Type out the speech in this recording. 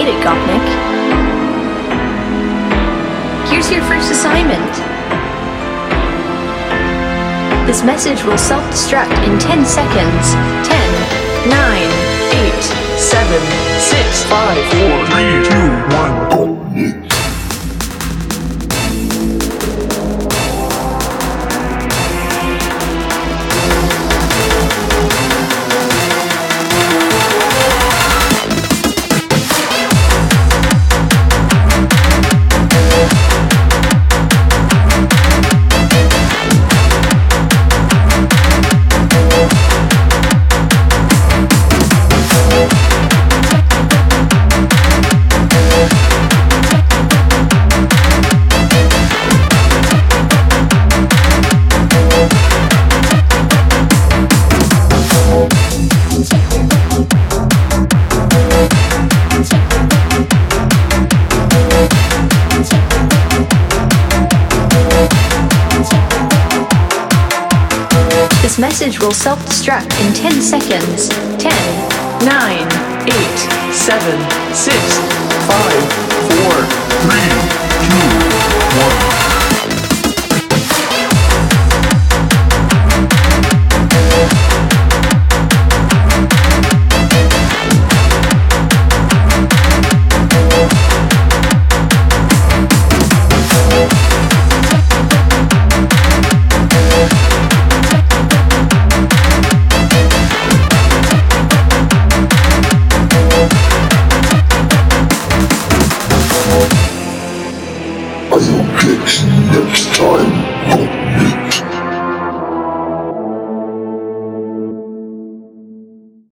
it, Gopnik. Here's your first assignment. This message will self-destruct in 10 seconds. 10, 9, 8, 7, 6, 5, 4, 3, 2, 1, go. This message will self-destruct in 10 seconds. 10, 9, 8, 7, 6, 5, 4, 3, 2, 1.